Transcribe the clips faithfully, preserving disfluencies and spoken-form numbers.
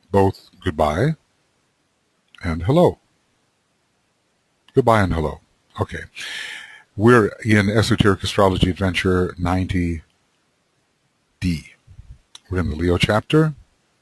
both goodbye and hello. Goodbye and hello. Okay. We're in Esoteric Astrology Adventure ninety D. We're in the Leo chapter.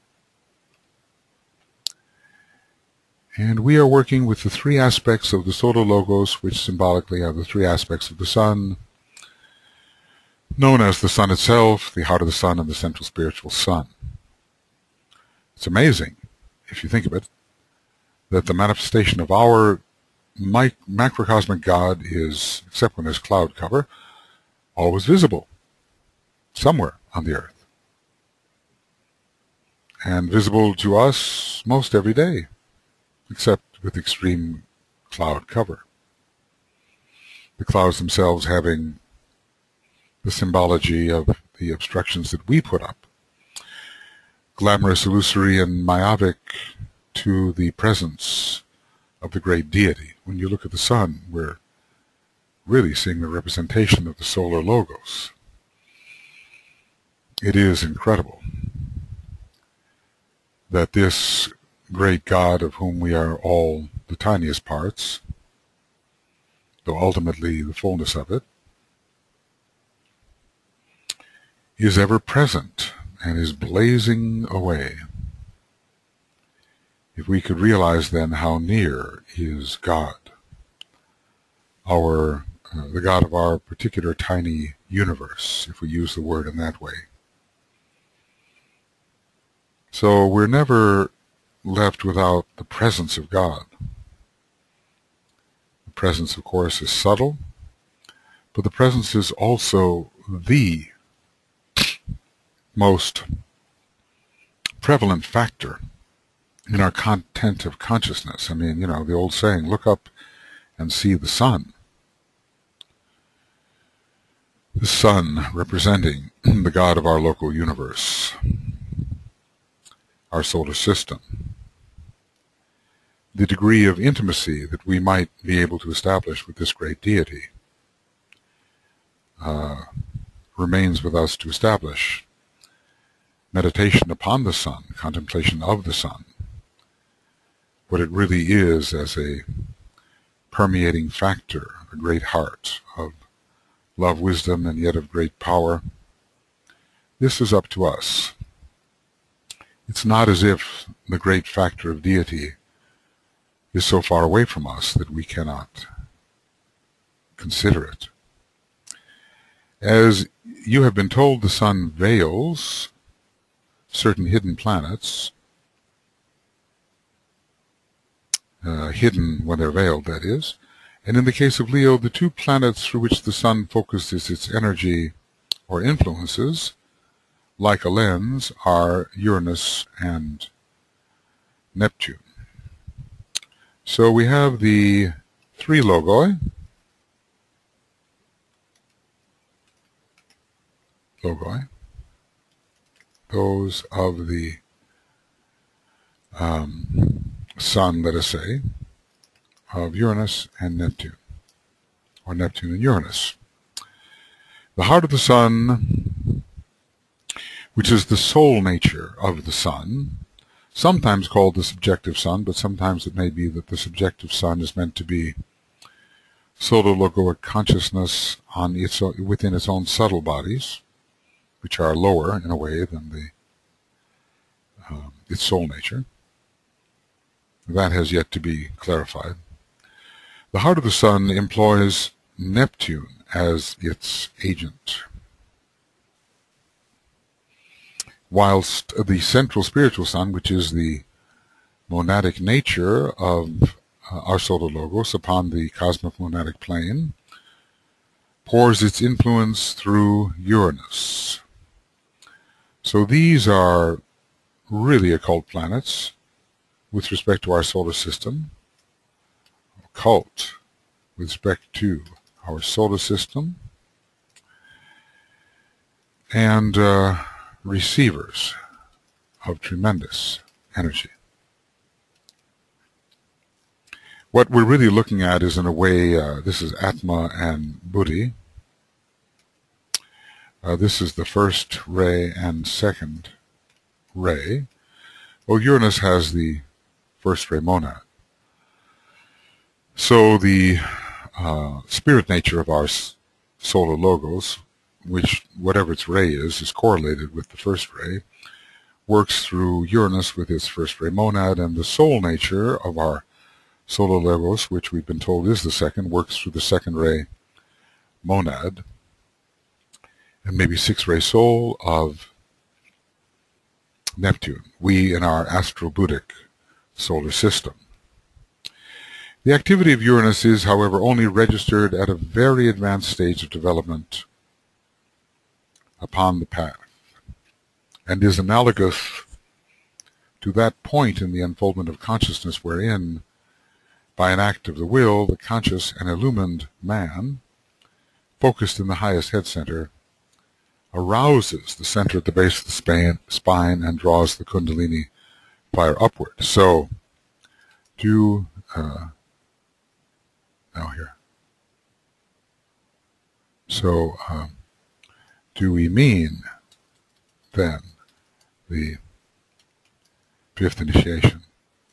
And we are working with the three aspects of the Solar Logos, which symbolically are the three aspects of the Sun, known as the Sun itself, the heart of the Sun, and the central spiritual Sun. It's amazing, if you think of it, that the manifestation of our mic macrocosmic God is, except when there's cloud cover, always visible somewhere on the earth. And visible to us most every day, except with extreme cloud cover. The clouds themselves having the symbology of the obstructions that we put up. Glamorous, illusory, and myopic to the presence of the great deity. When you look at the Sun, we're really seeing the representation of the solar logos. It is incredible that this great God, of whom we are all the tiniest parts, though ultimately the fullness of it, is ever present and is blazing away. If we could realize then how near is God, our uh, the God of our particular tiny universe, if we use the word in that way. So we're never left without the presence of God. The presence, of course, is subtle, but the presence is also the most prevalent factor in our content of consciousness. I mean, you know, the old saying, look up and see the sun. The sun representing the God of our local universe, our solar system. The degree of intimacy that we might be able to establish with this great deity uh, remains with us to establish. Meditation upon the sun, contemplation of the sun, what it really is as a permeating factor, a great heart of love, wisdom, and yet of great power. This is up to us. It's not as if the great factor of deity is so far away from us that we cannot consider it. As you have been told, the sun veils certain hidden planets, uh, hidden when they're veiled, that is. And in the case of Leo, the two planets through which the sun focuses its energy or influences, like a lens, are Uranus and Neptune. So we have the three logoi, logoi, those of the um, Sun, let us say, of Uranus and Neptune, or Neptune and Uranus. The heart of the Sun, which is the soul nature of the Sun, sometimes called the subjective Sun, but sometimes it may be that the subjective Sun is meant to be solar logoic consciousness on its, within its own subtle bodies, which are lower in a way than the um, its soul nature. That has yet to be clarified. The heart of the Sun employs Neptune as its agent, whilst the central spiritual Sun, which is the monadic nature of uh, our solar logos upon the cosmic monadic plane, pours its influence through Uranus. So these are really occult planets with respect to our solar system, occult with respect to our solar system, and uh, receivers of tremendous energy. What we're really looking at is, in a way, uh, this is Atma and Buddhi. Uh, this is the first ray and second ray. Well, Uranus has the first ray monad. So the uh, spirit nature of our solar logos, which whatever its ray is, is correlated with the first ray, works through Uranus with its first ray monad, and the soul nature of our solar logos, which we've been told is the second, works through the second ray monad, and maybe six ray soul of Neptune, we in our astro-Buddhic solar system. The activity of Uranus is, however, only registered at a very advanced stage of development upon the path, and is analogous to that point in the unfoldment of consciousness wherein, by an act of the will, the conscious and illumined man, focused in the highest head center, arouses the center at the base of the spine and draws the Kundalini fire upward. So, do, uh, now here. So, um, do we mean, then, the fifth initiation?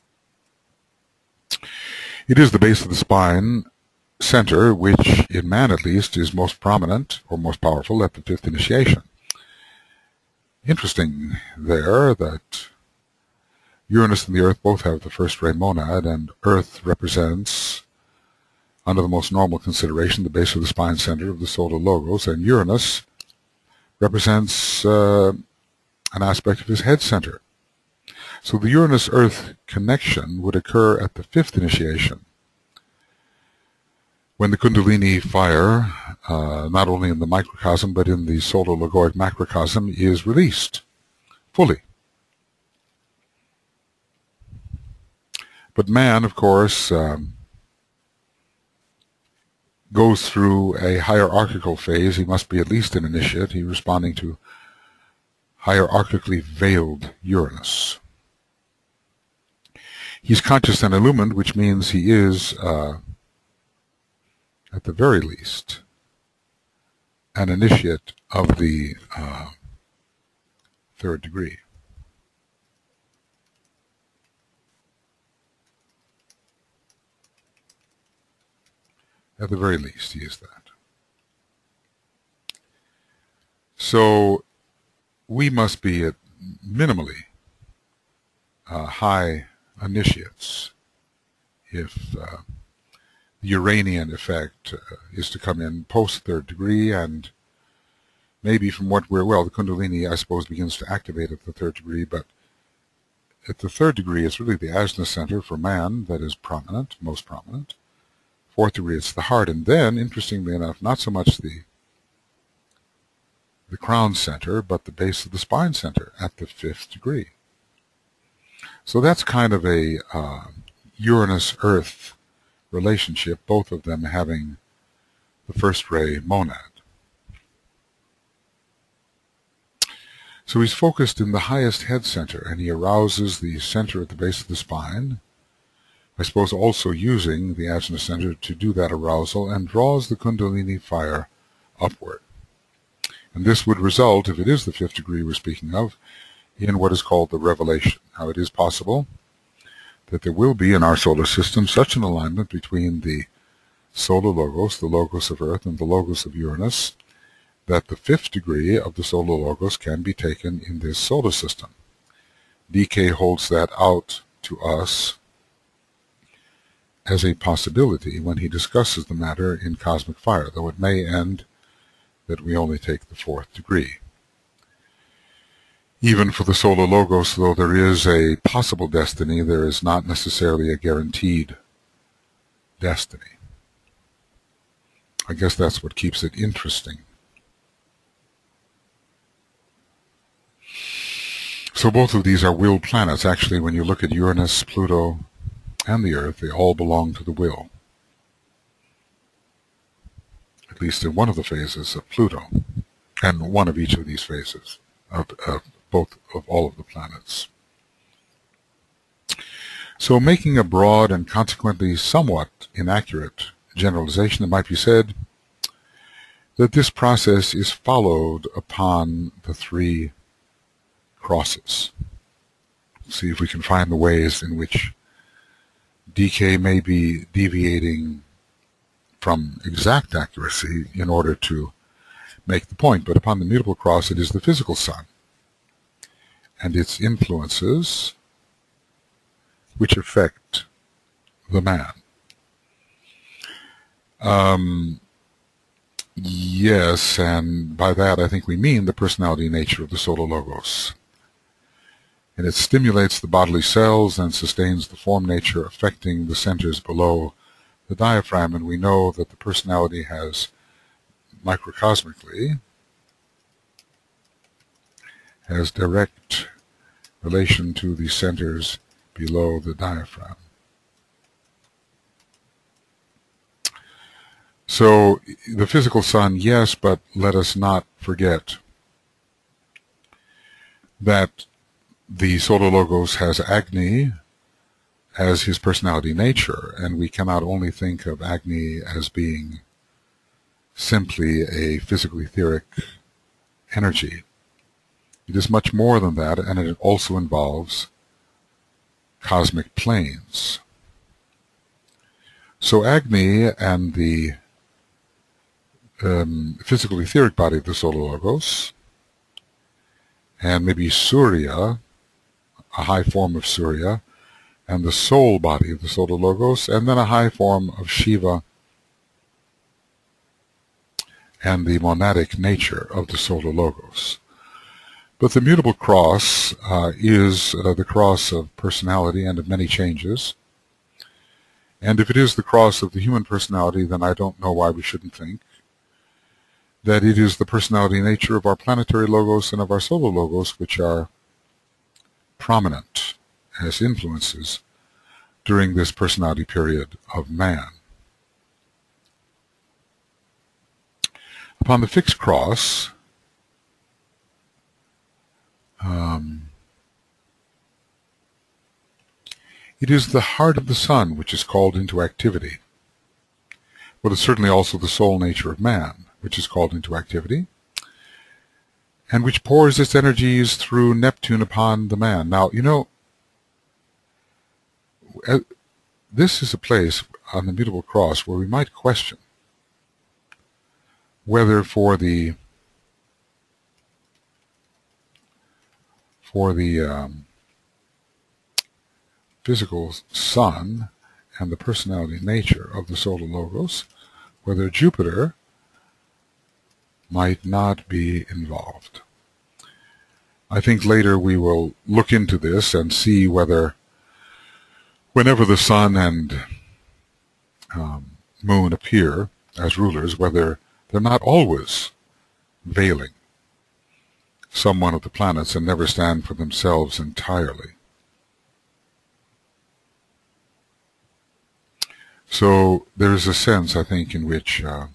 It is the base of the spine center, which in man at least is most prominent or most powerful at the fifth initiation. Interesting there that Uranus and the Earth both have the first ray monad, and Earth represents, under the most normal consideration, the base of the spine center of the solar logos, and Uranus represents uh, an aspect of his head center. So the Uranus-Earth connection would occur at the fifth initiation, when the Kundalini fire, uh, not only in the microcosm but in the solar logoic macrocosm, is released fully. But man, of course, um, goes through a hierarchical phase. He must be at least an initiate. He's responding to hierarchically veiled Uranus. He's conscious and illumined, which means he is, uh, at the very least, an initiate of the uh, third degree. At the very least, he is that. So we must be at minimally uh, high initiates if uh, the Uranian effect uh, is to come in post-third degree, and maybe from what we're, well, the Kundalini, I suppose, begins to activate at the third degree, but at the third degree, it's really the Ajna center for man that is prominent, most prominent. Fourth degree, it's the heart, and then, interestingly enough, not so much the the crown center, but the base of the spine center at the fifth degree. So that's kind of a uh, Uranus-Earth relationship, both of them having the first ray monad. So he's focused in the highest head center, and he arouses the center at the base of the spine, I suppose also using the Ajna center to do that arousal, and draws the Kundalini fire upward. And this would result, if it is the fifth degree we're speaking of, in what is called the revelation. Now, it is possible that there will be in our solar system such an alignment between the solar logos, the logos of Earth, and the logos of Uranus, that the fifth degree of the solar logos can be taken in this solar system. D K holds that out to us as a possibility when he discusses the matter in Cosmic Fire, though it may end that we only take the fourth degree. Even for the solar logos, though there is a possible destiny, there is not necessarily a guaranteed destiny. I guess that's what keeps it interesting. So both of these are will planets. Actually, when you look at Uranus, Pluto, and the Earth, they all belong to the will, at least in one of the phases of Pluto, and one of each of these phases of, of both of all of the planets. So making a broad and consequently somewhat inaccurate generalization, it might be said that this process is followed upon the three crosses. see if we can find the ways in which D K may be deviating from exact accuracy in order to make the point. But upon the mutable cross, it is the physical sun and its influences which affect the man. Um, yes, and by that I think we mean the personality nature of the Solar Logos. And it stimulates the bodily cells and sustains the form nature affecting the centers below the diaphragm, and we know that the personality has microcosmically has direct relation to the centers below the diaphragm. So the physical sun, yes, but let us not forget that the Solar Logos has Agni as his personality nature, and we cannot only think of Agni as being simply a physical etheric energy. It is much more than that, and it also involves cosmic planes. So Agni and the um, physical etheric body of the Solar Logos, and maybe Surya, a high form of Surya, and the soul body of the Solar Logos, and then a high form of Shiva and the monadic nature of the Solar Logos. But the mutable cross uh, is uh, the cross of personality and of many changes. And if it is the cross of the human personality, then I don't know why we shouldn't think that it is the personality nature of our planetary logos and of our solar logos which are prominent as influences during this personality period of man. Upon the fixed cross, um, it is the heart of the sun which is called into activity. But it's certainly also the soul nature of man which is called into activity, and which pours its energies through Neptune upon the man. Now, you know, this is a place on the mutable cross where we might question whether for the for the um, physical sun and the personality nature of the Solar Logos, whether Jupiter might not be involved. I think later we will look into this and see whether whenever the sun and um, moon appear as rulers, whether they're not always veiling some one of the planets and never stand for themselves entirely. So there is a sense, I think, in which uh,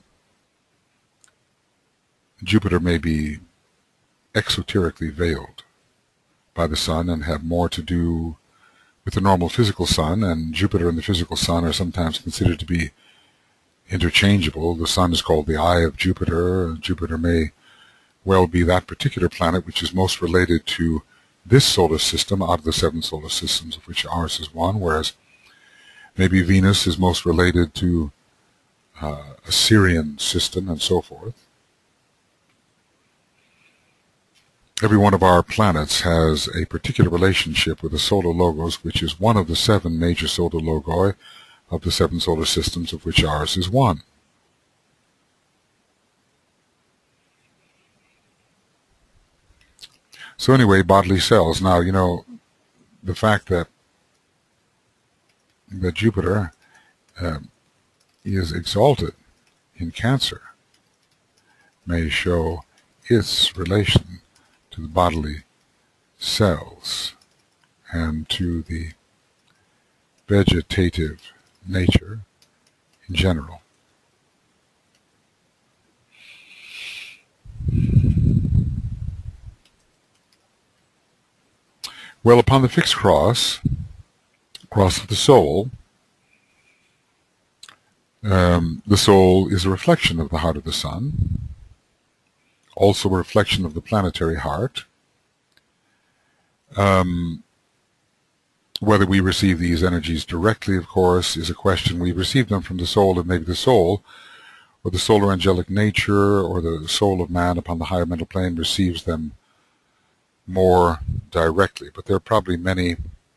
Jupiter may be exoterically veiled by the sun and have more to do with the normal physical sun, and Jupiter and the physical sun are sometimes considered to be interchangeable. The sun is called the eye of Jupiter. Jupiter may well be that particular planet which is most related to this solar system out of the seven solar systems, of which ours is one, whereas maybe Venus is most related to uh, a Sirian system and so forth. Every one of our planets has a particular relationship with the Solar Logos, which is one of the seven major solar logoi of the seven solar systems, of which ours is one. So anyway, bodily cells. Now, you know, the fact that that Jupiter uh, is exalted in Cancer may show its relation to the bodily cells and to the vegetative nature in general. Well, upon the fixed cross, cross of the soul, um, the soul is a reflection of the heart of the sun, also a reflection of the planetary heart. Um, Whether we receive these energies directly, of course, is a question. We receive them from the soul, and maybe the soul, or the solar angelic nature, or the soul of man upon the higher mental plane receives them more directly. But there are probably many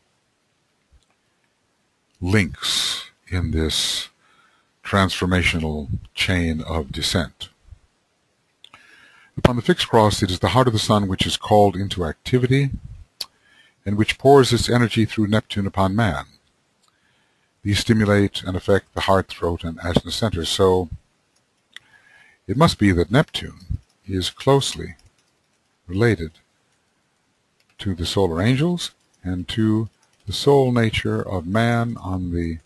links in this transformational chain of descent. Upon the fixed cross, it is the heart of the sun which is called into activity, and which pours its energy through Neptune upon man. These stimulate and affect the heart, throat, and ajna centers. So it must be that Neptune is closely related to the solar angels and to the soul nature of man on the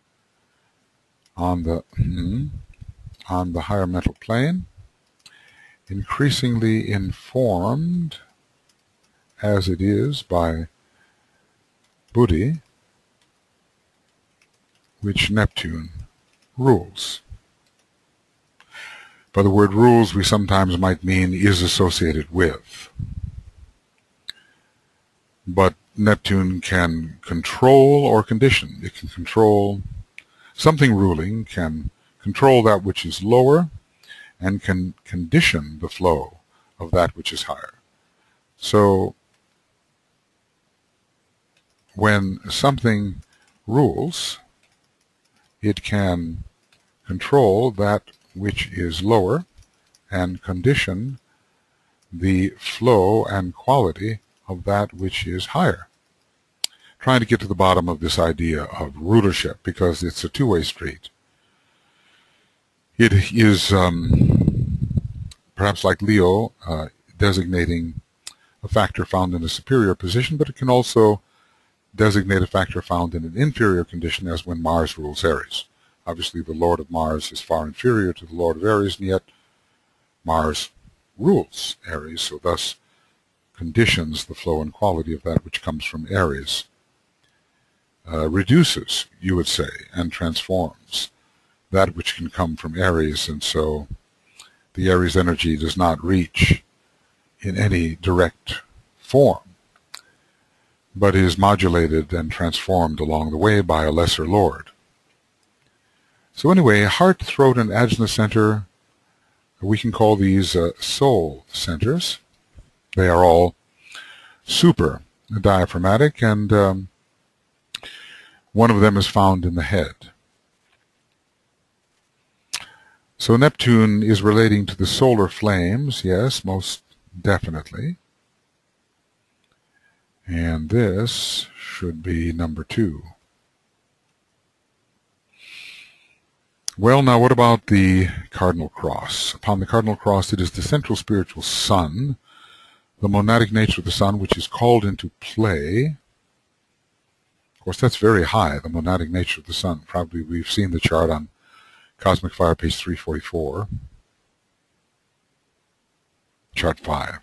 on the on the higher mental plane, increasingly informed as it is by Buddhi, which Neptune rules. By the word rules, we sometimes might mean is associated with. But Neptune can control or condition. It can control something ruling, can control that which is lower, and can condition the flow of that which is higher. So when something rules, it can control that which is lower and condition the flow and quality of that which is higher. Trying to get to the bottom of this idea of rulership, because it's a two-way street. It is um, perhaps like Leo, uh, designating a factor found in a superior position, but it can also designate a factor found in an inferior condition, as when Mars rules Aries. Obviously, the Lord of Mars is far inferior to the Lord of Aries, and yet Mars rules Aries, so thus conditions the flow and quality of that which comes from Aries. Uh, reduces, you would say, and transforms that which can come from Aries, and so the Aries energy does not reach in any direct form, but is modulated and transformed along the way by a lesser lord. So anyway, heart, throat, and ajna center, we can call these uh, soul centers. They are all super diaphragmatic, and um, one of them is found in the head. So Neptune is relating to the solar flames, yes, most definitely. And this should be number two. Well, now what about the cardinal cross? Upon the cardinal cross, it is the central spiritual sun, the monadic nature of the sun, which is called into play. Of course, that's very high, the monadic nature of the sun. Probably we've seen the chart on Cosmic Fire, page three forty-four. Chart five.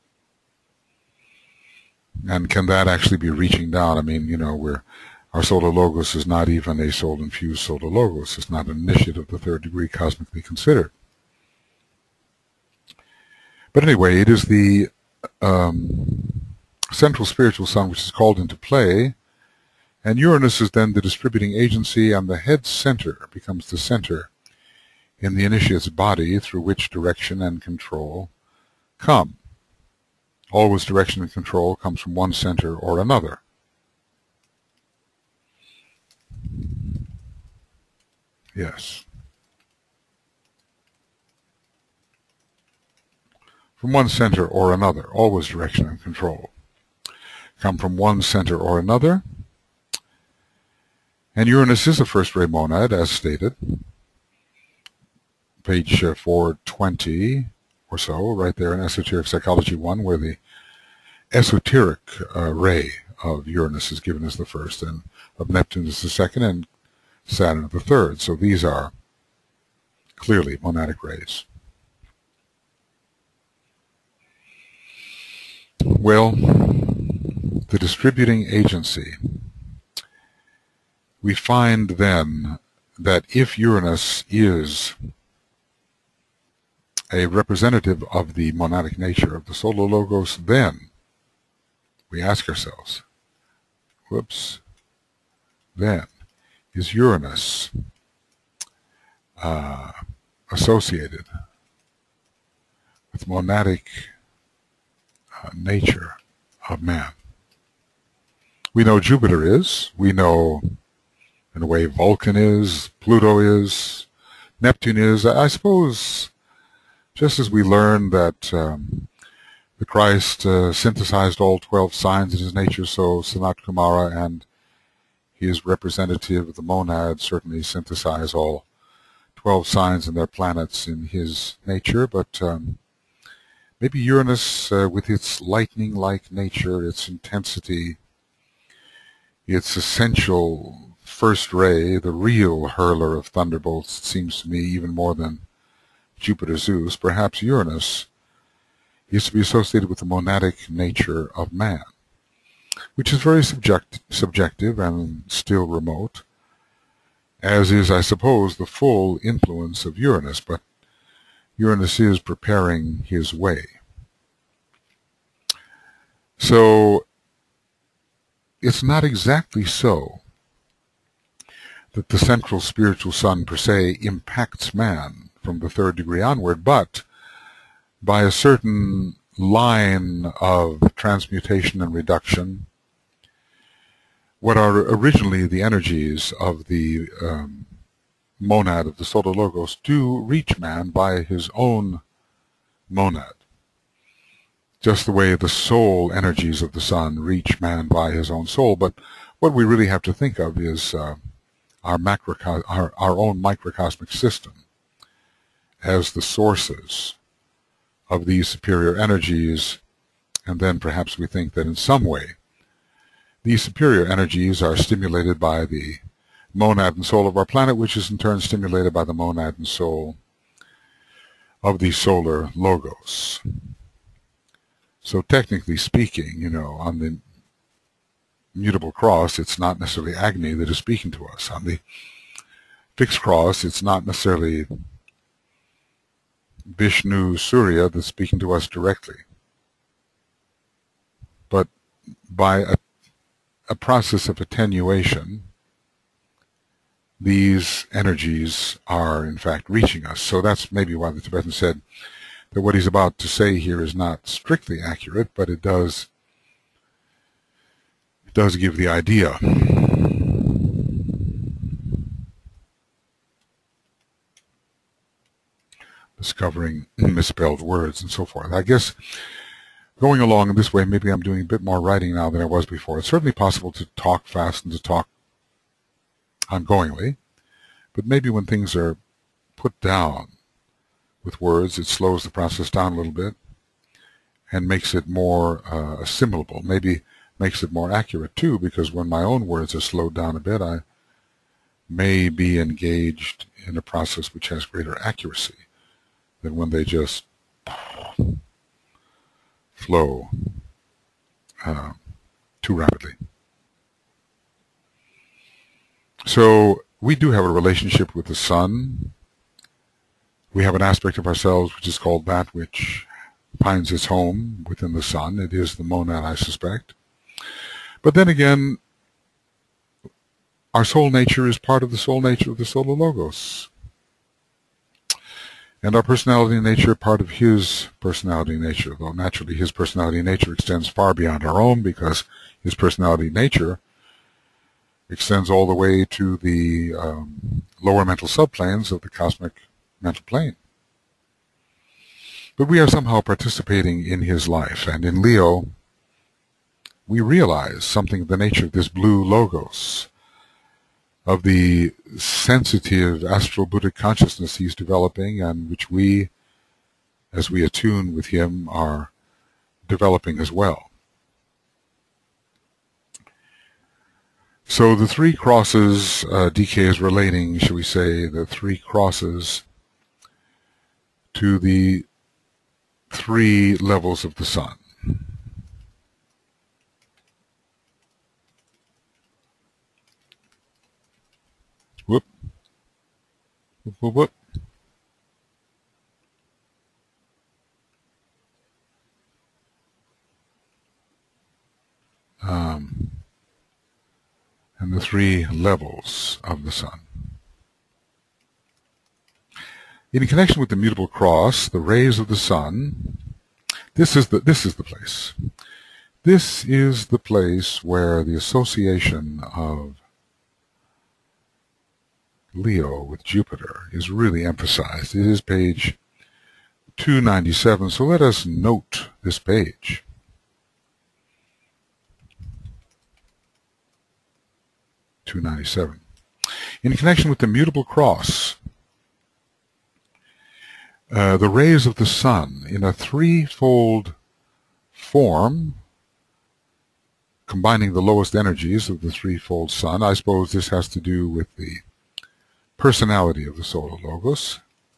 And can that actually be reaching down? I mean, you know, we're, our solar logos is not even a soul-infused solar logos. It's not an initiate of the third degree cosmically considered. But anyway, it is the um, central spiritual sun which is called into play, and Uranus is then the distributing agency, and the head center becomes the center in the initiate's body through which direction and control come. Always direction and control comes from one center or another. Yes. From one center or another. Always direction and control come from one center or another. And Uranus is a first-ray monad, as stated. Page uh, four twenty or so, right there in Esoteric Psychology one, where the esoteric uh, ray of Uranus is given as the first, and of Neptune as the second, and Saturn as the third. So these are clearly monadic rays. Well, the distributing agency. We find then that if Uranus is a representative of the monadic nature of the solar logos, then we ask ourselves, whoops, then is Uranus uh, associated with monadic uh, nature of man. We know Jupiter is, we know in a way Vulcan is, Pluto is, Neptune is. I suppose just as we learned that um, the Christ uh, synthesized all twelve signs in his nature, so Sanat Kumara and his representative of the monad certainly synthesize all twelve signs and their planets in his nature, but um, maybe Uranus, uh, with its lightning-like nature, its intensity, its essential first ray, the real hurler of thunderbolts, it seems to me, even more than Jupiter Zeus, perhaps Uranus is to be associated with the monadic nature of man, which is very subject, subjective and still remote, as is, I suppose, the full influence of Uranus, but Uranus is preparing his way. So it's not exactly so that the central spiritual sun per se impacts man from the third degree onward, but by a certain line of transmutation and reduction, what are originally the energies of the um, monad of the Solar Logos do reach man by his own monad, just the way the soul energies of the sun reach man by his own soul. But what we really have to think of is uh, our, macrocos our, our own microcosmic system as the sources of these superior energies, and then perhaps we think that in some way these superior energies are stimulated by the monad and soul of our planet, which is in turn stimulated by the monad and soul of the Solar Logos. So technically speaking, you know, on the mutable cross, it's not necessarily Agni that is speaking to us. On the fixed cross, it's not necessarily Vishnu Surya that's speaking to us directly. But by a, a process of attenuation, these energies are in fact reaching us. So that's maybe why the Tibetan said that what he's about to say here is not strictly accurate, but it does it does give the idea. Discovering misspelled words and so forth. I guess going along in this way, maybe I'm doing a bit more writing now than I was before. It's certainly possible to talk fast and to talk ongoingly, but maybe when things are put down with words, it slows the process down a little bit and makes it more uh, assimilable. Maybe makes it more accurate too, because when my own words are slowed down a bit, I may be engaged in a process which has greater accuracy than when they just flow uh, too rapidly. So we do have a relationship with the sun. We have an aspect of ourselves which is called that which finds its home within the sun. It is the monad, I suspect. But then again, our soul nature is part of the soul nature of the Solar Logos. And our personality nature, part of his personality nature, though naturally his personality nature extends far beyond our own, because his personality nature extends all the way to the um, lower mental subplanes of the cosmic mental plane. But we are somehow participating in his life, and in Leo we realize something of the nature of this blue logos, of the sensitive astral Buddhic consciousness he's developing, and which we, as we attune with him, are developing as well. So the three crosses, uh, D K is relating, shall we say, the three crosses to the three levels of the sun. Whoop. Whoop, whoop, whoop. Um, and the three levels of the sun. In connection with the mutable cross, the rays of the sun, this is the, this is the place. This is the place where the association of Leo with Jupiter is really emphasized. It is page two ninety-seven, so let us note this page. two ninety-seven. In connection with the mutable cross, uh, the rays of the sun in a threefold form, combining the lowest energies of the threefold sun. I suppose this has to do with the personality of the solar logos,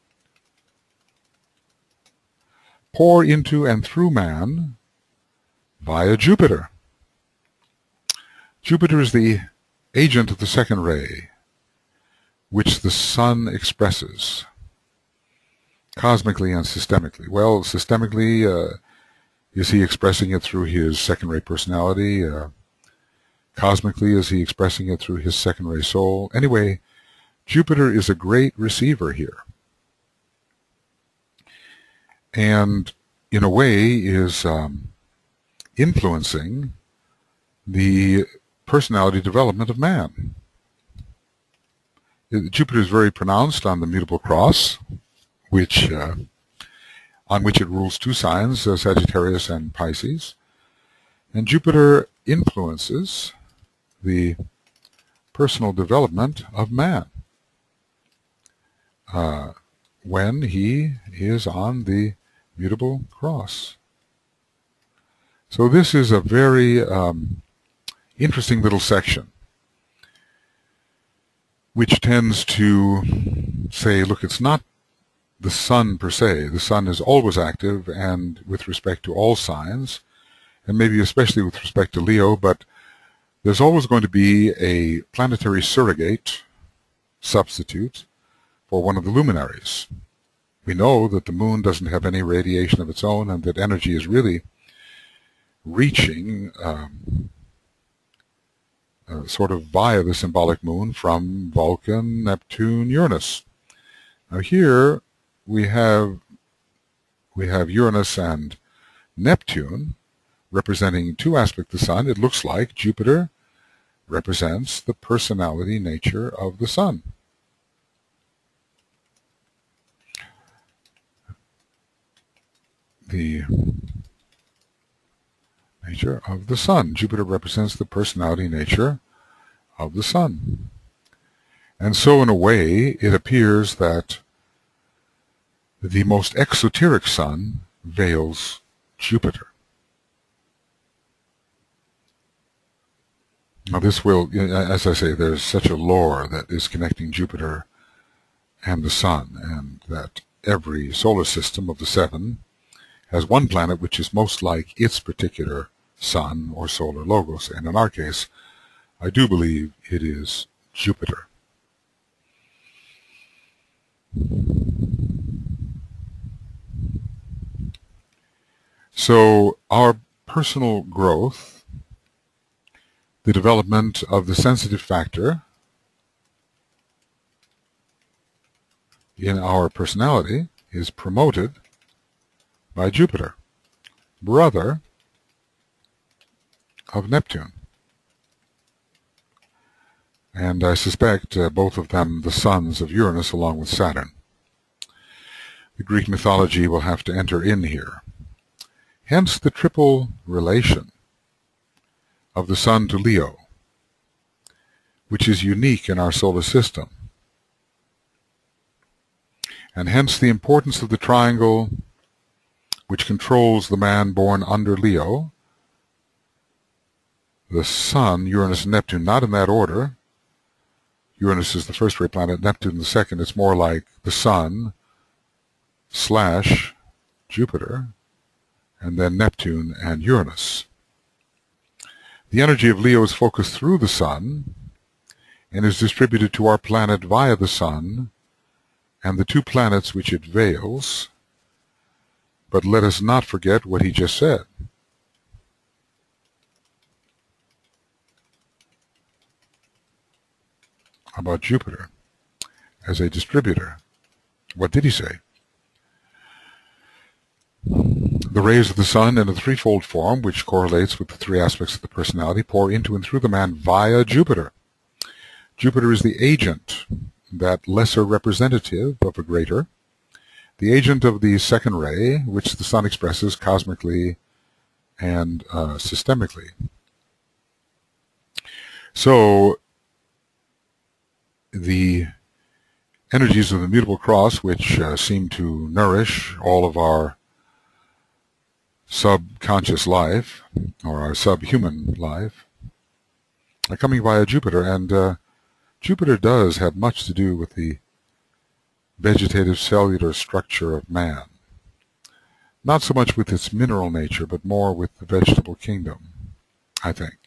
pour into and through man via Jupiter. Jupiter is the agent of the second ray, which the sun expresses cosmically and systemically. Well, systemically, uh, is he expressing it through his second ray personality? Uh, cosmically, is he expressing it through his second ray soul? Anyway, Jupiter is a great receiver here, and in a way is um, influencing the personality development of man. Jupiter is very pronounced on the mutable cross, which uh, on which it rules two signs, uh, Sagittarius and Pisces, and Jupiter influences the personal development of man uh, when he is on the mutable cross. So this is a very um, interesting little section, which tends to say, look, it's not the sun per se. The sun is always active, and with respect to all signs, and maybe especially with respect to Leo, but there's always going to be a planetary surrogate, substitute, for one of the luminaries. We know that the moon doesn't have any radiation of its own, and that energy is really reaching um, uh, sort of via the symbolic moon from Vulcan, Neptune, Uranus. Now here we have we have Uranus and Neptune representing two aspects of the sun. It looks like Jupiter represents the personality nature of the sun. The nature of the sun. Jupiter represents the personality nature of the sun. And so in a way it appears that the most exoteric sun veils Jupiter. Now this will, as I say, there's such a lore that is connecting Jupiter and the sun, and that every solar system of the seven has one planet which is most like its particular sun or solar logos, and in our case, I do believe it is Jupiter. So our personal growth, the development of the sensitive factor in our personality, is promoted by Jupiter, brother of Neptune. And I suspect uh, both of them the sons of Uranus along with Saturn. The Greek mythology will have to enter in here. Hence the triple relation of the sun to Leo, which is unique in our solar system. And hence the importance of the triangle which controls the man born under Leo, the sun, Uranus, and Neptune, not in that order. Uranus is the first ray planet, Neptune the second. It's more like the sun slash Jupiter, and then Neptune and Uranus. The energy of Leo is focused through the sun and is distributed to our planet via the sun and the two planets which it veils. But let us not forget what he just said. about Jupiter as a distributor. What did he say? The rays of the sun in a threefold form, which correlates with the three aspects of the personality, pour into and through the man via Jupiter. Jupiter is the agent, that lesser representative of a greater, the agent of the second ray, which the sun expresses cosmically and uh, systemically. So, the energies of the mutable cross, which uh, seem to nourish all of our subconscious life, or our subhuman life, are coming via Jupiter, and uh, Jupiter does have much to do with the vegetative cellular structure of man. Not so much with its mineral nature, but more with the vegetable kingdom, I think.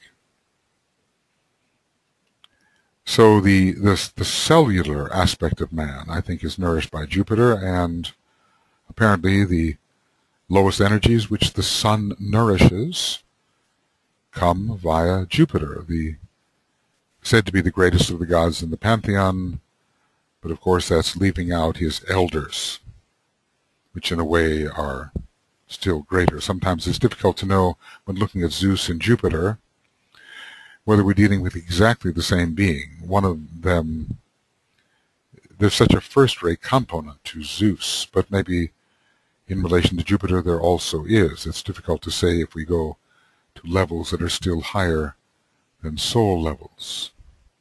So the, the, the cellular aspect of man, I think, is nourished by Jupiter, and apparently the lowest energies which the sun nourishes come via Jupiter, the said to be the greatest of the gods in the pantheon, but of course that's leaving out his elders, which in a way are still greater. Sometimes it's difficult to know, when looking at Zeus and Jupiter, whether we're dealing with exactly the same being. One of them, there's such a first-rate component to Zeus, but maybe in relation to Jupiter there also is. It's difficult to say if we go to levels that are still higher than soul levels.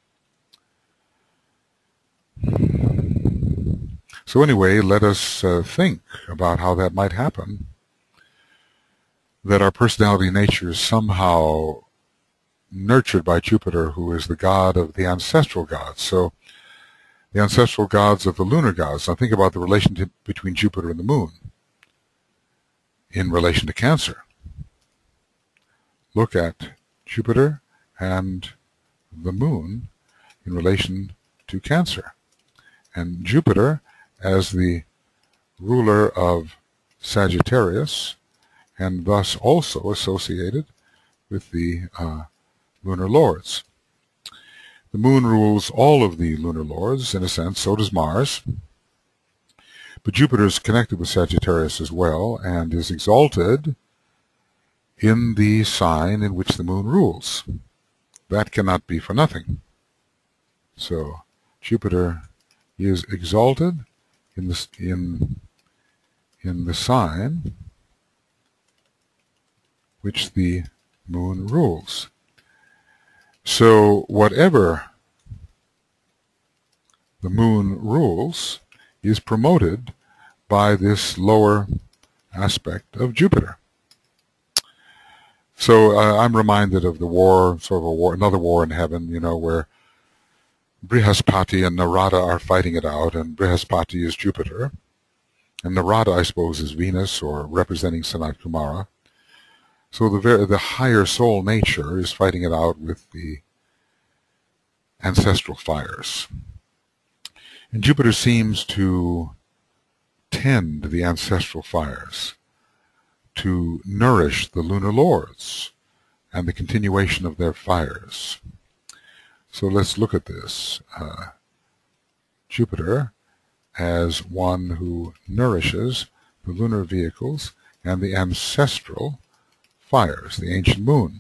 So anyway, let us uh, think about how that might happen, that our personality nature is somehow nurtured by Jupiter, who is the god of the ancestral gods. So the ancestral gods of the lunar gods. Now think about the relationship between Jupiter and the moon in relation to Cancer. Look at Jupiter and the moon in relation to Cancer. And Jupiter as the ruler of Sagittarius, and thus also associated with the uh, lunar lords. The moon rules all of the lunar lords, in a sense, so does Mars. But Jupiter is connected with Sagittarius as well, and is exalted in the sign in which the moon rules. That cannot be for nothing. So Jupiter is exalted in the, in, in the sign which the moon rules. So whatever the moon rules is promoted by this lower aspect of Jupiter. So uh, I'm reminded of the war, sort of a war, another war in heaven, you know, where Brihaspati and Narada are fighting it out, and Brihaspati is Jupiter, and Narada, I suppose, is Venus, or representing Sanat Kumara. So the very, the higher soul nature is fighting it out with the ancestral fires. And Jupiter seems to tend the ancestral fires, to nourish the lunar lords and the continuation of their fires. So let's look at this. Uh, Jupiter as one who nourishes the lunar vehicles and the ancestral fires, the ancient moon.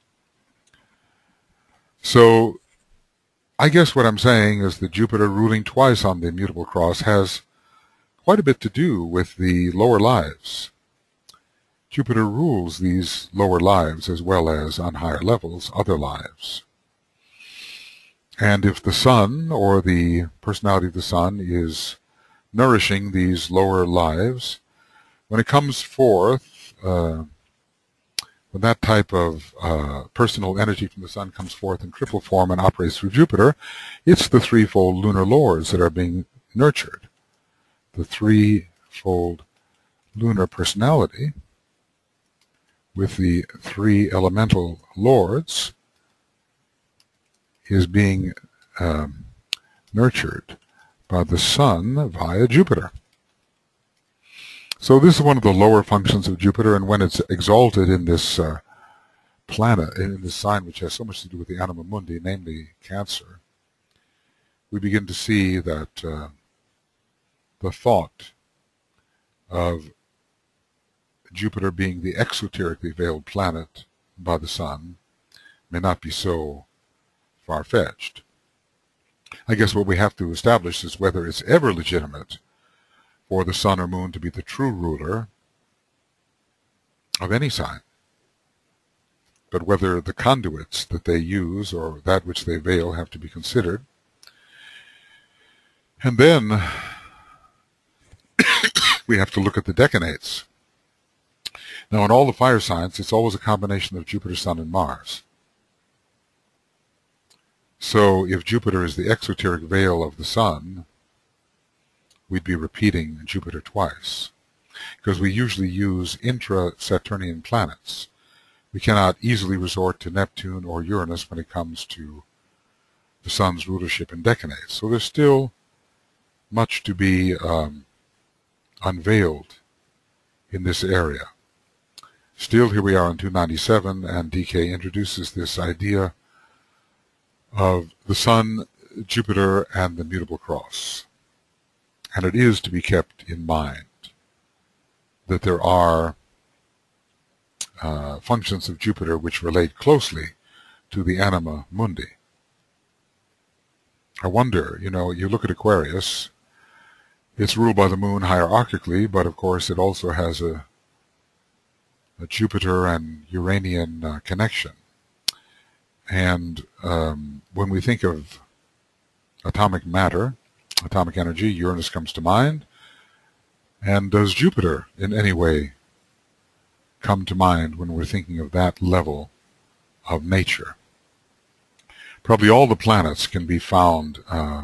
So I guess what I'm saying is that Jupiter ruling twice on the immutable cross has quite a bit to do with the lower lives. Jupiter rules these lower lives as well as, on higher levels, other lives. And if the sun, or the personality of the sun, is nourishing these lower lives, when it comes forth, uh, when that type of uh, personal energy from the sun comes forth in triple form and operates through Jupiter, it's the threefold lunar lords that are being nurtured. The threefold lunar personality with the three elemental lords is being um, nurtured by the sun via Jupiter. So this is one of the lower functions of Jupiter, and when it's exalted in this uh, planet, in this sign which has so much to do with the anima mundi, namely Cancer, we begin to see that uh, the thought of Jupiter being the exoterically veiled planet by the Sun may not be so far-fetched. I guess what we have to establish is whether it's ever legitimate for the Sun or Moon to be the true ruler of any sign, but whether the conduits that they use or that which they veil have to be considered. And then we have to look at the decanates. Now, in all the fire signs, it's always a combination of Jupiter, Sun, and Mars. So if Jupiter is the exoteric veil of the Sun, we'd be repeating Jupiter twice, because we usually use intra-Saturnian planets. We cannot easily resort to Neptune or Uranus when it comes to the Sun's rulership in decanates. So there's still much to be um, unveiled in this area. Still, here we are in two ninety-seven, and D K introduces this idea of the Sun, Jupiter, and the mutable cross. And it is to be kept in mind that there are uh, functions of Jupiter which relate closely to the anima mundi. I wonder, you know, you look at Aquarius, it's ruled by the moon hierarchically, but of course it also has a, a Jupiter and Uranian uh, connection. And um, when we think of atomic matter, atomic energy, Uranus comes to mind. And does Jupiter in any way come to mind when we're thinking of that level of nature? Probably all the planets can be found uh,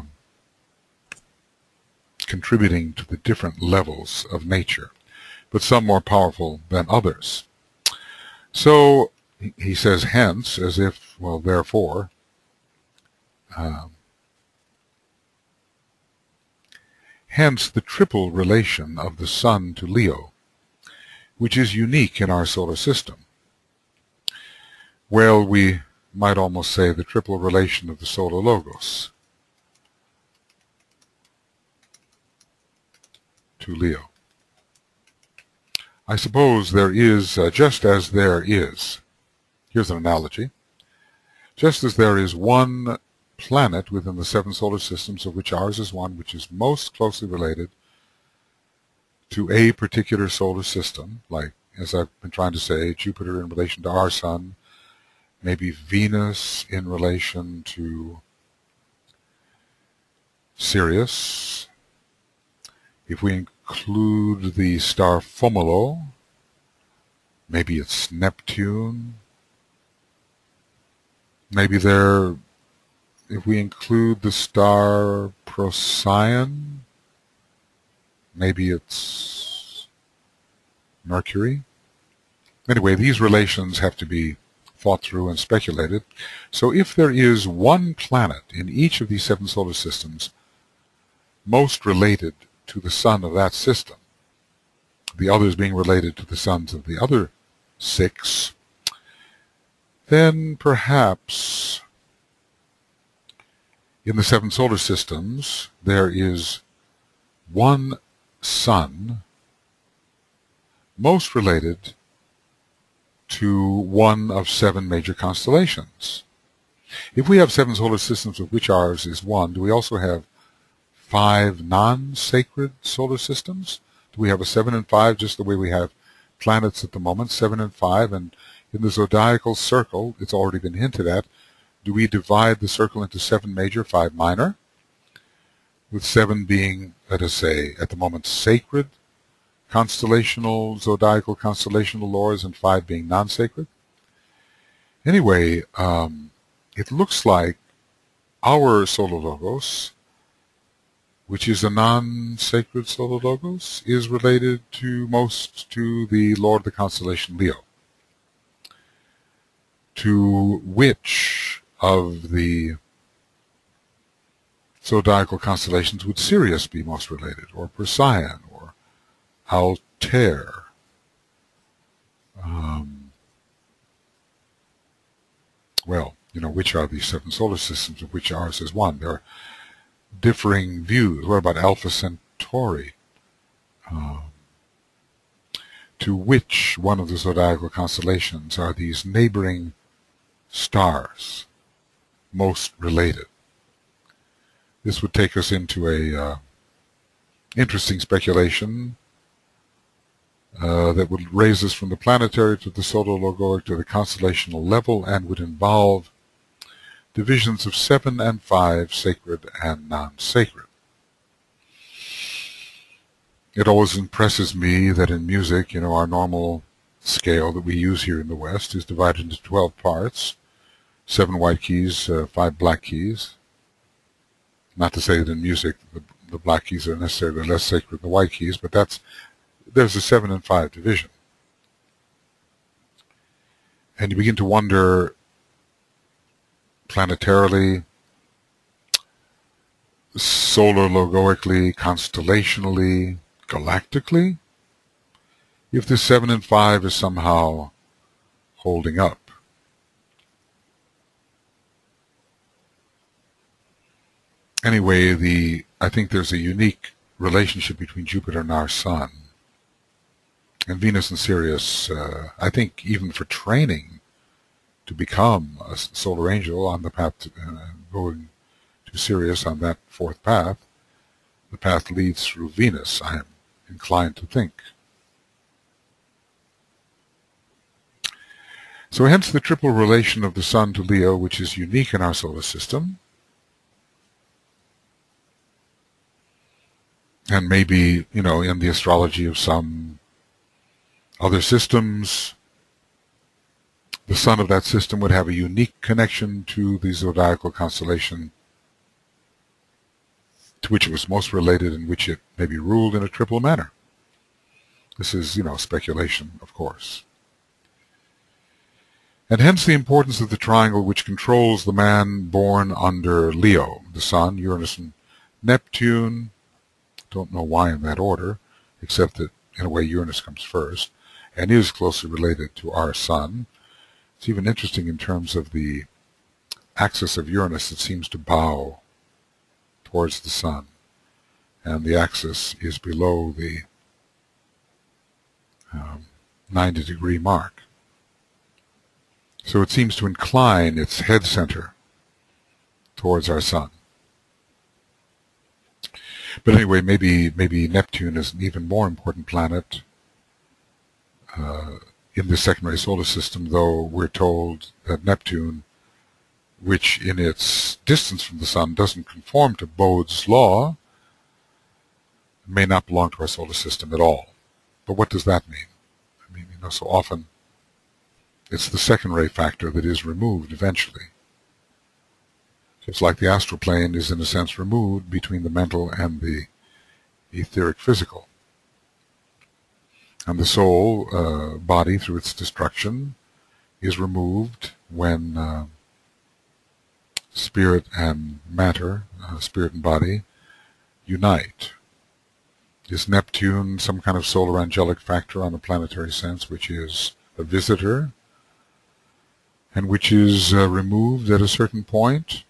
contributing to the different levels of nature, but some more powerful than others. So he says hence, as if, well, therefore, um, hence the triple relation of the Sun to Leo, which is unique in our solar system. Well, we might almost say the triple relation of the solar logos to Leo. I suppose there is, uh, just as there is, here's an analogy, just as there is one planet within the seven solar systems, of which ours is one, which is most closely related to a particular solar system, like, as I've been trying to say, Jupiter in relation to our Sun, maybe Venus in relation to Sirius. If we include the star Fomalhaut, maybe it's Neptune. Maybe there, if we include the star Procyon, maybe it's Mercury. Anyway, these relations have to be thought through and speculated. So if there is one planet in each of these seven solar systems most related to the sun of that system, the others being related to the suns of the other six, then perhaps in the seven solar systems there is one sun most related to one of seven major constellations. If we have seven solar systems of which ours is one, do we also have five non-sacred solar systems? Do we have a seven and five just the way we have planets at the moment, seven and five, and in the zodiacal circle, it's already been hinted at, do we divide the circle into seven major, five minor, with seven being, let us say, at the moment sacred constellational, zodiacal constellational lores, and five being non-sacred? Anyway, um, it looks like our solar logos, which is a non-sacred solar logos, is related to most to the lord of the constellation Leo. To which of the zodiacal constellations would Sirius be most related, or Procyon, or Altair? Um, well, you know, which are these seven solar systems of which ours is one? There are differing views. What about Alpha Centauri? Uh, to which one of the zodiacal constellations are these neighboring stars most related? This would take us into a uh, interesting speculation uh, that would raise us from the planetary to the solar logoic to the constellational level, and would involve divisions of seven and five, sacred and non-sacred. It always impresses me that in music, you know, our normal scale that we use here in the West is divided into twelve parts, seven white keys, uh, five black keys. Not to say that in music the, the black keys are necessarily less sacred than the white keys, but that's there's a seven and five division. And you begin to wonder, planetarily, solar logoically, constellationally, galactically, if this seven and five is somehow holding up. Anyway, the I think there's a unique relationship between Jupiter and our Sun. And Venus and Sirius, uh, I think even for training to become a solar angel on the path to uh, going to Sirius on that fourth path, the path leads through Venus, I am inclined to think. So hence the triple relation of the Sun to Leo, which is unique in our solar system, and maybe, you know, in the astrology of some other systems, the sun of that system would have a unique connection to the zodiacal constellation to which it was most related, and which it may be ruled in a triple manner. This is, you know, speculation, of course. And hence the importance of the triangle which controls the man born under Leo, the Sun, Uranus, and Neptune. Don't know why in that order, except that in a way Uranus comes first, and is closely related to our Sun. It's even interesting in terms of the axis of Uranus. It seems to bow towards the Sun, and the axis is below the um, ninety degree mark. So it seems to incline its head center towards our Sun. But anyway, maybe maybe Neptune is an even more important planet uh, in the secondary solar system, though we're told that Neptune, which in its distance from the Sun doesn't conform to Bode's law, may not belong to our solar system at all. But what does that mean? I mean, you know, so often it's the second ray factor that is removed eventually. It's like the astral plane is in a sense removed between the mental and the etheric physical. And the soul uh, body, through its destruction, is removed when uh, spirit and matter, uh, spirit and body, unite. Is Neptune some kind of solar angelic factor on a planetary sense, which is a visitor, and which is uh, removed at a certain point?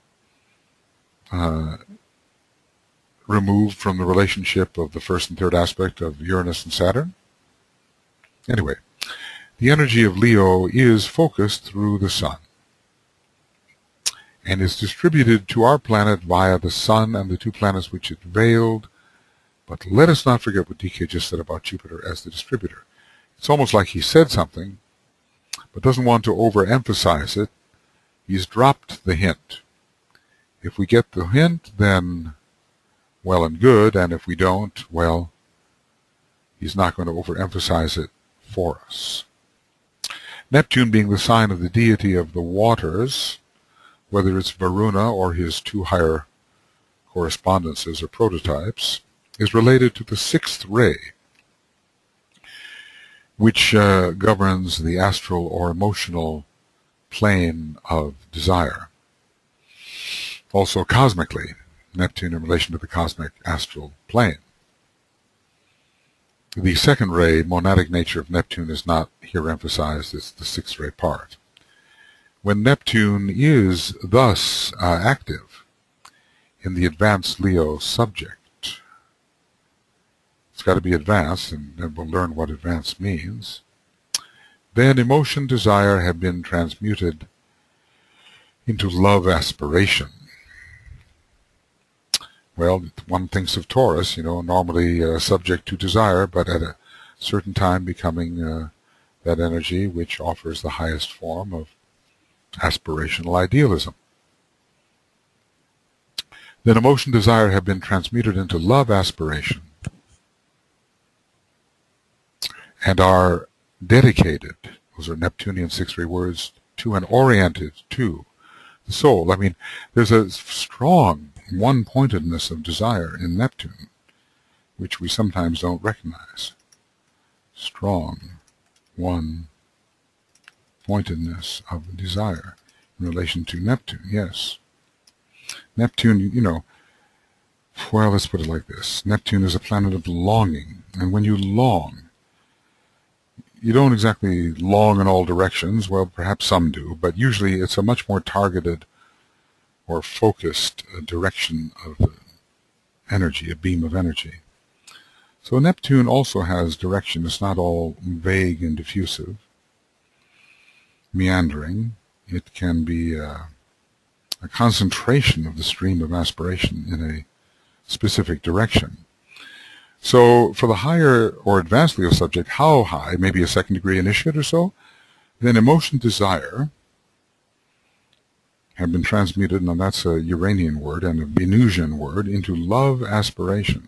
Uh, removed from the relationship of the first and third aspect of Uranus and Saturn? Anyway, the energy of Leo is focused through the Sun and is distributed to our planet via the Sun and the two planets which it veiled. But let us not forget what D K just said about Jupiter as the distributor. It's almost like he said something, but doesn't want to overemphasize it. He's dropped the hint. If we get the hint, then well and good, and if we don't, well, he's not going to overemphasize it for us. Neptune being the sign of the deity of the waters, whether it's Varuna or his two higher correspondences or prototypes, is related to the sixth ray, which uh, governs the astral or emotional plane of desire. Also cosmically, Neptune in relation to the cosmic astral plane. The second ray, monadic nature of Neptune, is not here emphasized. It's the sixth ray part. When Neptune is thus uh, active, in the advanced Leo subject. It's got to be advanced, and then we'll learn what advanced means. Then emotion, desire have been transmuted into love aspiration. Well, one thinks of Taurus, you know, normally uh, subject to desire, but at a certain time becoming uh, that energy which offers the highest form of aspirational idealism. Then emotion, desire have been transmuted into love aspiration and are dedicated, those are Neptunian six-ray words, to and oriented to the soul. I mean, there's a strong one-pointedness of desire in Neptune, which we sometimes don't recognize. Strong one-pointedness of desire in relation to Neptune, yes. Neptune, you know, well, let's put it like this. Neptune is a planet of longing, and when you long, you don't exactly long in all directions. Well, perhaps some do, but usually it's a much more targeted or focused uh, direction of uh, energy, a beam of energy. So Neptune also has direction. It's not all vague and diffusive, meandering. It can be uh, a concentration of the stream of aspiration in a specific direction. So for the higher or advanced Leo subject, how high, maybe a second degree initiate or so, then emotion, desire have been transmuted, and that's a Uranian word and a Venusian word, into love aspiration.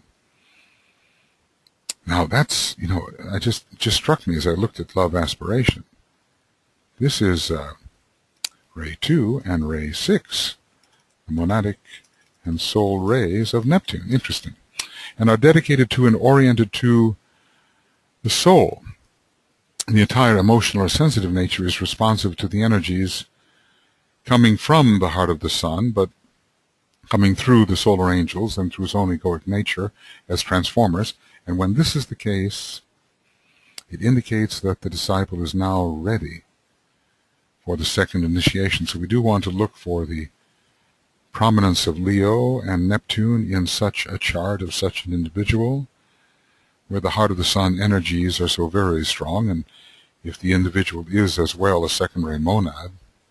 Now that's, you know, I just, it just struck me as I looked at love aspiration. This is uh, ray two and ray six, the monadic and soul rays of Neptune. Interesting. And are dedicated to and oriented to the soul. The entire emotional or sensitive nature is responsive to the energies coming from the heart of the sun, but coming through the solar angels and through its own egoic nature as transformers. And when this is the case, it indicates that the disciple is now ready for the second initiation. So we do want to look for the prominence of Leo and Neptune in such a chart of such an individual, where the heart of the sun energies are so very strong, and if the individual is as well a second-ray monad,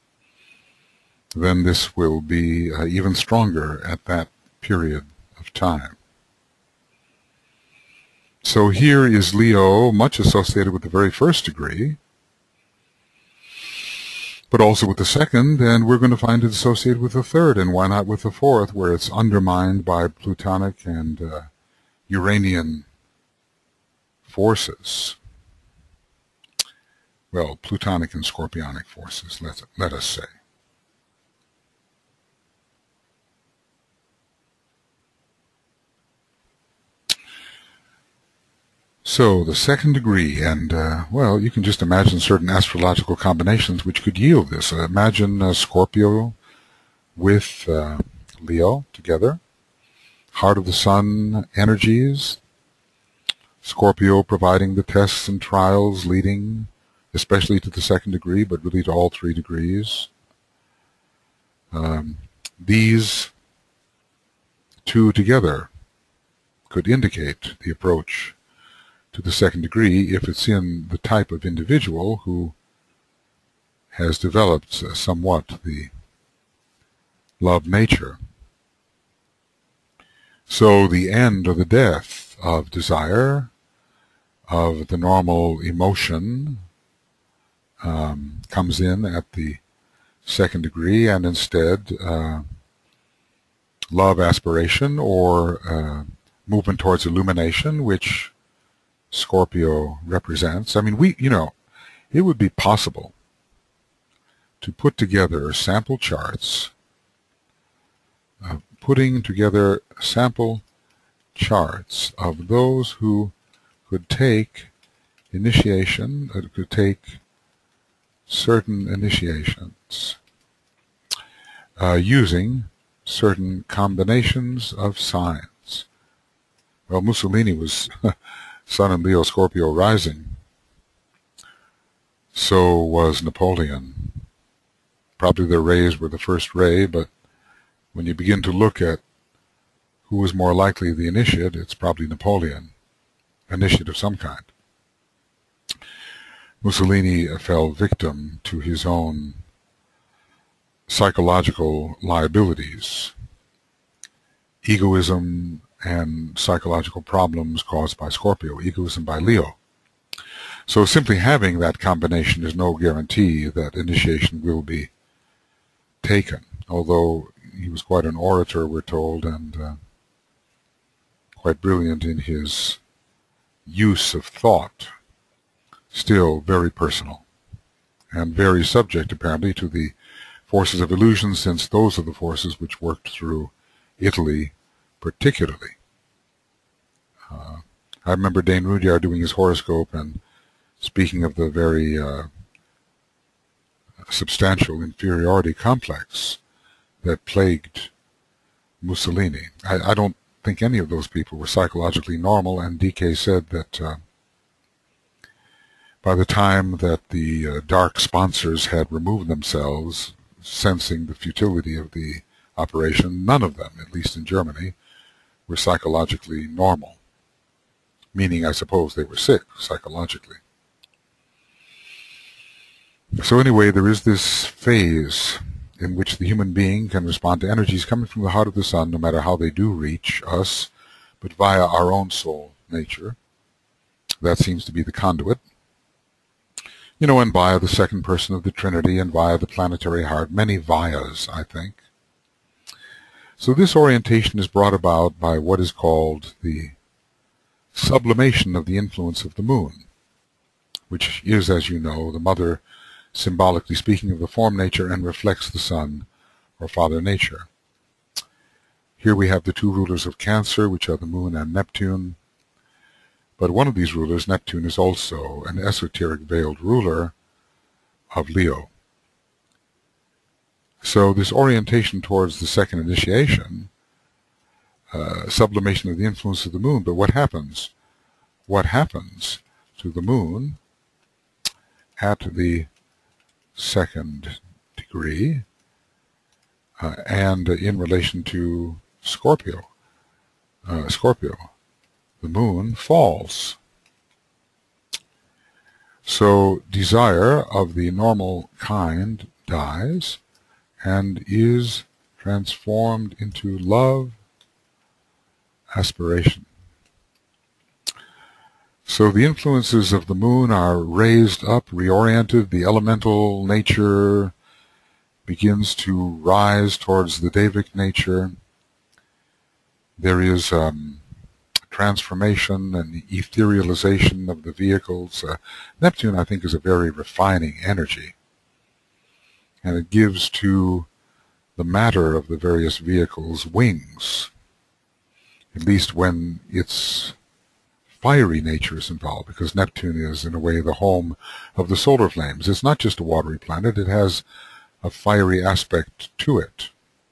then this will be uh, even stronger at that period of time. So here is Leo, much associated with the very first degree, but also with the second, and we're going to find it associated with the third, and why not with the fourth, where it's undermined by Plutonic and uh, Uranian forces. Well, Plutonic and Scorpionic forces, let, let us say. So the second degree, and uh, well, you can just imagine certain astrological combinations which could yield this. Uh, imagine uh, Scorpio with uh, Leo together, heart of the sun energies, Scorpio providing the tests and trials leading especially to the second degree, but really to all three degrees. Um, these two together could indicate the approach to the second degree if it's in the type of individual who has developed uh, somewhat the love nature. So the end or the death of desire, of the normal emotion, um, comes in at the second degree, and instead uh, love aspiration or uh, movement towards illumination, which Scorpio represents. I mean, we, you know, it would be possible to put together sample charts, uh, putting together sample charts of those who could take initiation, uh, could take certain initiations uh, using certain combinations of signs. Well, Mussolini was Sun and Leo, Scorpio rising. So was Napoleon. Probably their rays were the first ray, but when you begin to look at who was more likely the initiate? It's probably Napoleon, initiate of some kind. Mussolini fell victim to his own psychological liabilities, egoism and psychological problems caused by Scorpio, egoism by Leo. So simply having that combination is no guarantee that initiation will be taken, although he was quite an orator, we're told, and uh, quite brilliant in his use of thought, still very personal, and very subject, apparently, to the forces of illusion, since those are the forces which worked through Italy particularly. Uh, I remember Dane Rudyard doing his horoscope and speaking of the very uh, substantial inferiority complex that plagued Mussolini. I, I don't think any of those people were psychologically normal, and D K said that uh, by the time that the uh, dark sponsors had removed themselves, sensing the futility of the operation, none of them, at least in Germany, were psychologically normal. Meaning, I suppose, they were sick psychologically. So anyway, there is this phase in which the human being can respond to energies coming from the heart of the sun, no matter how they do reach us, but via our own soul nature. That seems to be the conduit. You know, and via the second person of the Trinity, and via the planetary heart, many vias, I think. So this orientation is brought about by what is called the sublimation of the influence of the moon, which is, as you know, the mother, symbolically speaking, of the form nature, and reflects the sun, or Father Nature. Here we have the two rulers of Cancer, which are the moon and Neptune. But one of these rulers, Neptune, is also an esoteric veiled ruler of Leo. So this orientation towards the second initiation, uh, sublimation of the influence of the moon, but what happens? What happens to the moon at the second degree uh, and in relation to Scorpio? Uh, Scorpio. The moon falls. So desire of the normal kind dies and is transformed into love, aspiration. So the influences of the moon are raised up, reoriented. The elemental nature begins to rise towards the Devic nature. There is um, transformation and the etherealization of the vehicles. Uh, Neptune, I think, is a very refining energy, and it gives to the matter of the various vehicles wings, at least when its fiery nature is involved, because Neptune is, in a way, the home of the solar flames. It's not just a watery planet, it has a fiery aspect to it.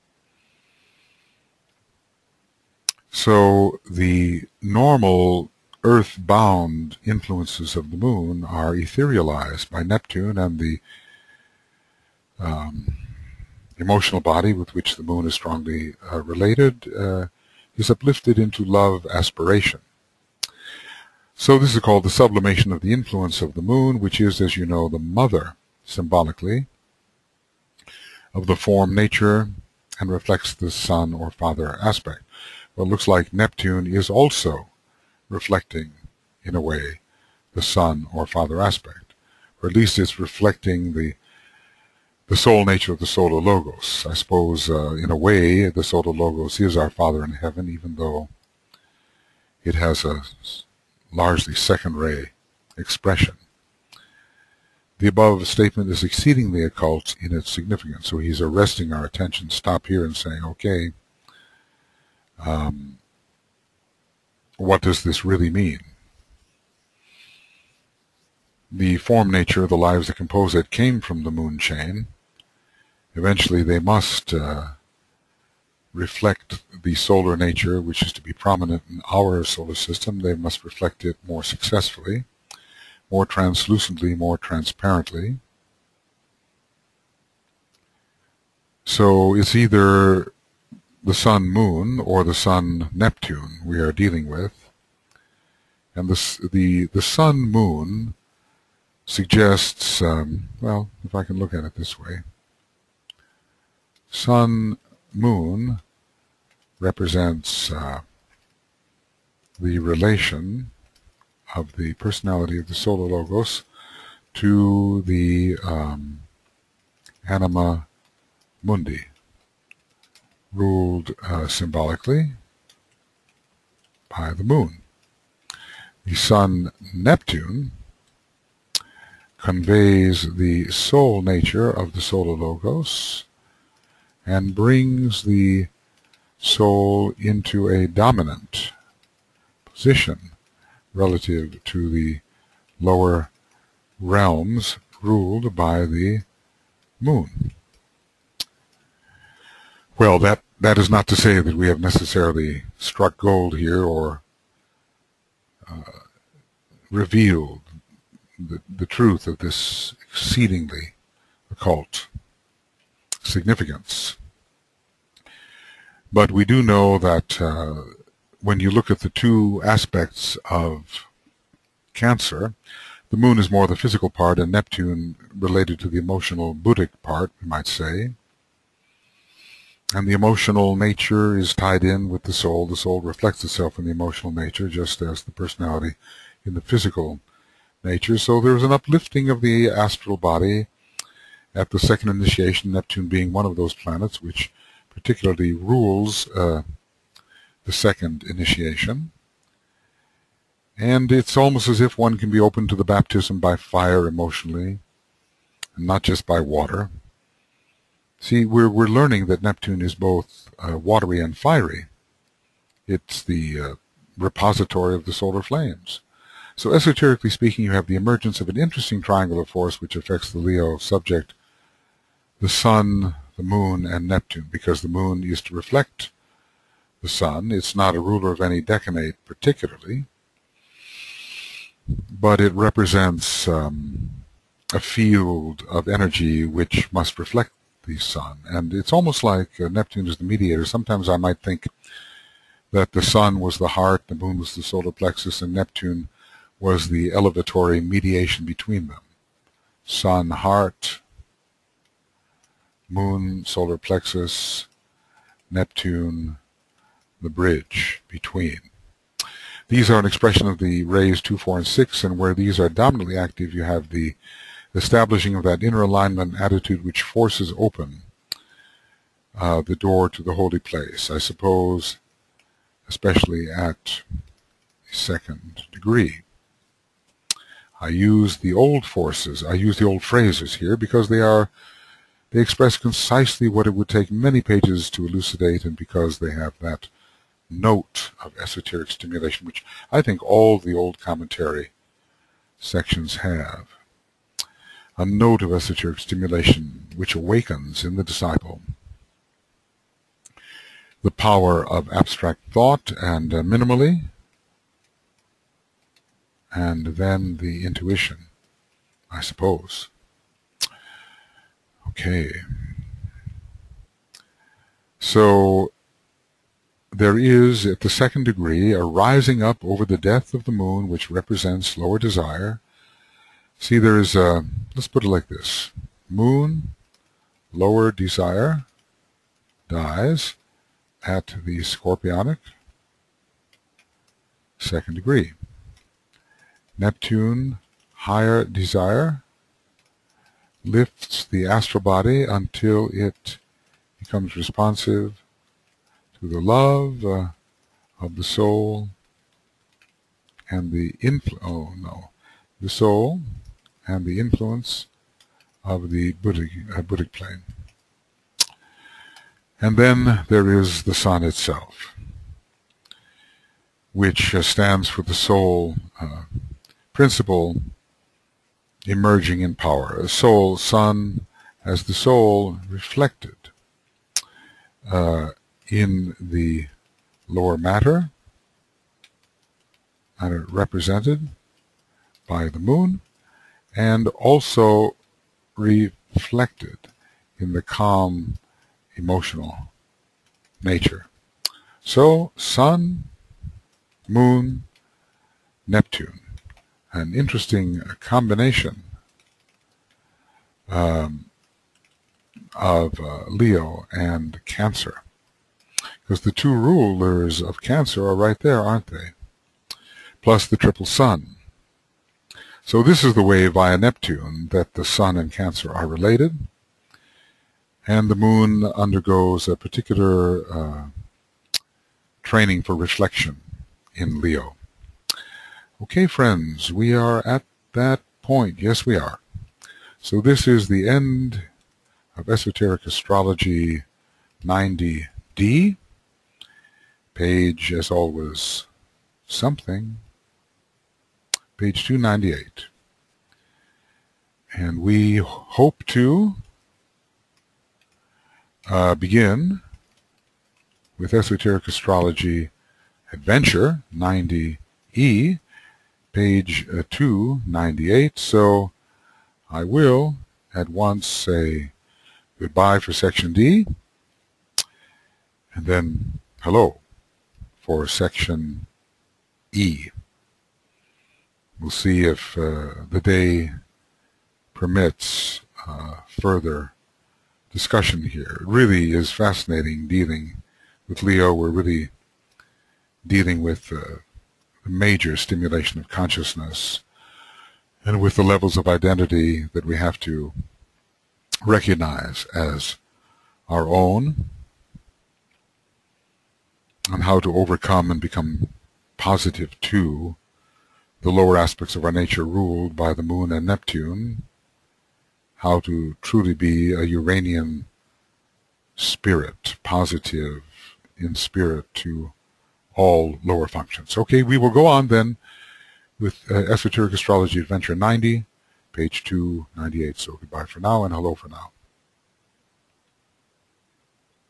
So the normal earth-bound influences of the moon are etherealized by Neptune, and the um, emotional body with which the moon is strongly uh, related uh, is uplifted into love aspiration. So this is called the sublimation of the influence of the moon, which is, as you know, the mother, symbolically, of the form nature and reflects the sun or father aspect. Well, it looks like Neptune is also reflecting, in a way, the sun or father aspect, or at least it's reflecting the the soul nature of the Solar Logos. I suppose, uh, in a way, the Solar Logos is our Father in heaven, even though it has a largely second-ray expression. The above statement is exceedingly occult in its significance, so he's arresting our attention, stop here and saying, okay, um, what does this really mean? The form nature of the lives that compose it came from the moon chain. Eventually they must uh, reflect the solar nature, which is to be prominent in our solar system. They must reflect it more successfully, more translucently, more transparently. So it's either the Sun-Moon, or the Sun-Neptune, we are dealing with. And the, the, the Sun-Moon suggests, um, well, if I can look at it this way, Sun-Moon represents uh, the relation of the personality of the Solar Logos to the um, Anima Mundi, ruled uh, symbolically by the moon. The Sun Neptune conveys the soul nature of the Solar Logos and brings the soul into a dominant position relative to the lower realms ruled by the moon. Well, that, that is not to say that we have necessarily struck gold here or uh, revealed the, the truth of this exceedingly occult significance. But we do know that uh, when you look at the two aspects of Cancer, the moon is more the physical part and Neptune related to the emotional Buddhic part, we might say. And the emotional nature is tied in with the soul. The soul reflects itself in the emotional nature, just as the personality in the physical nature. So there's an uplifting of the astral body at the second initiation, Neptune being one of those planets which particularly rules uh, the second initiation. And it's almost as if one can be open to the baptism by fire emotionally, and not just by water. See, we're, we're learning that Neptune is both uh, watery and fiery. It's the uh, repository of the solar flames. So esoterically speaking, you have the emergence of an interesting triangle of force which affects the Leo subject, the Sun, the Moon, and Neptune, because the Moon is to reflect the Sun. It's not a ruler of any decanate particularly, but it represents um, a field of energy which must reflect the Sun. And it's almost like uh, Neptune is the mediator. Sometimes I might think that the Sun was the heart, the Moon was the solar plexus, and Neptune was the elevatory mediation between them. Sun, heart, Moon, solar plexus, Neptune, the bridge between. These are an expression of the rays two, four, and six, and where these are dominantly active, you have the establishing of that inner alignment attitude which forces open uh, the door to the holy place. I suppose, especially at the second degree. I use the old forces, I use the old phrases here because they are, they express concisely what it would take many pages to elucidate, and because they have that note of esoteric stimulation, which I think all the old commentary sections have. A note of esoteric stimulation which awakens in the disciple the power of abstract thought and uh, minimally, and then the intuition, I suppose. Okay. So there is, at the second degree, a rising up over the death of the moon, which represents lower desire. See, there is a, let's put it like this. Moon, lower desire, dies at the scorpionic second degree. Neptune, higher desire, lifts the astral body until it becomes responsive to the love uh, of the soul and the influ- oh no, the soul and the influence of the Buddhic, uh, Buddhic plane. And then there is the sun itself, which uh, stands for the soul uh, principle emerging in power. A soul, sun, as the soul reflected uh, in the lower matter, and represented by the moon, and also reflected in the calm emotional nature. So, Sun, Moon, Neptune, an interesting combination um, of uh, Leo and Cancer. Because the two rulers of Cancer are right there, aren't they? Plus the triple Sun. So this is the way via Neptune that the Sun and Cancer are related, and the Moon undergoes a particular uh, training for reflection in Leo. Okay, friends, we are at that point. Yes, we are. So this is the end of Esoteric Astrology ninety D. Page, as always, something. Page two ninety-eight. And we hope to uh, begin with Esoteric Astrology Adventure ninety E, page uh, two ninety-eight. So I will at once say goodbye for Section D, and then hello for Section E. We'll see if uh, the day permits uh, further discussion here. It really is fascinating dealing with Leo. We're really dealing with uh, the major stimulation of consciousness and with the levels of identity that we have to recognize as our own, and how to overcome and become positive to the lower aspects of our nature ruled by the Moon and Neptune, how to truly be a Uranian spirit, positive in spirit to all lower functions. Okay, we will go on then with uh, Esoteric Astrology Adventure ninety, page two ninety-eight. So goodbye for now and hello for now.